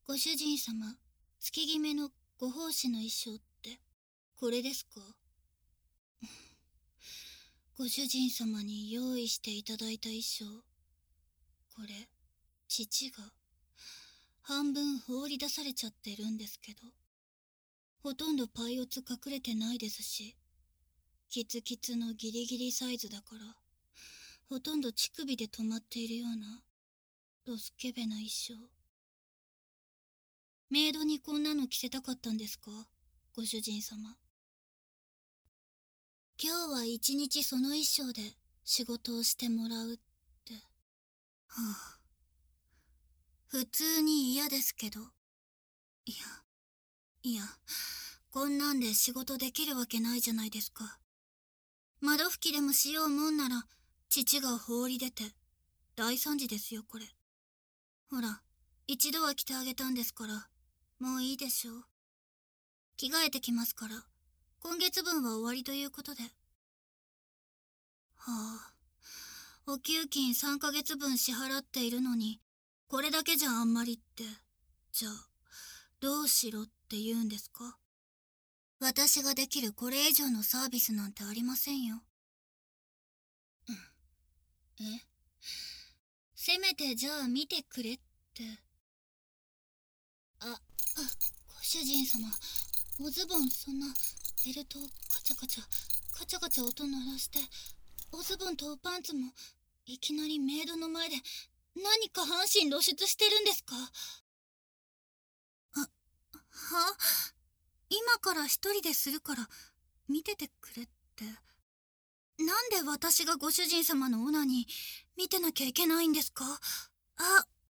ご主人様、月決めのご奉仕の衣装って、これですか？ご主人様に用意していただいた衣装、これ、父が、半分放り出されちゃってるんですけど、ほとんどパイオツ隠れてないですし、キツキツのギリギリサイズだから、ほとんど乳首で止まっているような、ドスケベな衣装。メイドにこんなの着せたかったんですか、ご主人様。今日は一日その衣装で仕事をしてもらうって。はあ、普通に嫌ですけど。いや、こんなんで仕事できるわけないじゃないですか。窓拭きでもしようもんなら、父が放り出て、大惨事ですよ、これ。ほら、一度は着てあげたんですから、もういいでしょう。着替えてきますから、今月分は終わりということで。はあ、お給金3ヶ月分支払っているのに、これだけじゃあんまりって。じゃあ、どうしろって言うんですか？私ができるこれ以上のサービスなんてありませんよ。え？せめてじゃあ見てくれって。ご主人様、おズボンそんな、ベルトをカチャカチャ、カチャカチャ音鳴らして、おズボンとパンツも、いきなりメイドの前で、何か半身露出してるんですか？は今から一人でするから、見ててくれって。なんで私がご主人様のオナに見てなきゃいけないんですか？